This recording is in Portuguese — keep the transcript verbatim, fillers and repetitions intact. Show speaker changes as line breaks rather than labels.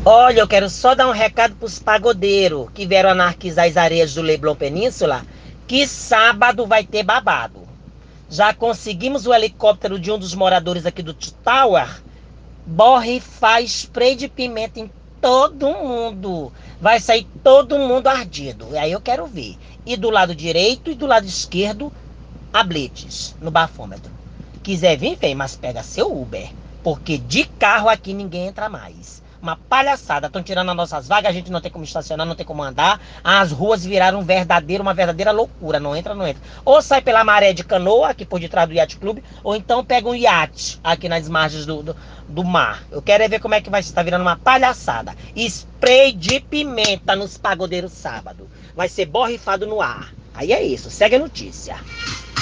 Olha, eu quero só dar um recado pros pagodeiros que vieram anarquizar as areias do Leblon Península, que sábado vai ter babado. Já conseguimos o helicóptero de um dos moradores aqui do Tower. Borre faz spray de pimenta em todo mundo. Vai sair todo mundo ardido. E aí eu quero ver. E do lado direito e do lado esquerdo, a blitz no bafômetro. Quiser vir, vem, mas pega seu Uber. Porque de carro aqui ninguém entra mais. Uma palhaçada. Estão tirando as nossas vagas, a gente não tem como estacionar, não tem como andar. As ruas viraram um verdadeiro, uma verdadeira loucura. Não entra, não entra. Ou sai pela maré de canoa, aqui por detrás do Yacht Club, ou então pega um iate aqui nas margens do, do, do mar. Eu quero é ver como é que vai estar virando uma palhaçada. Spray de pimenta nos pagodeiros sábado. Vai ser borrifado no ar. Aí é isso, segue a notícia.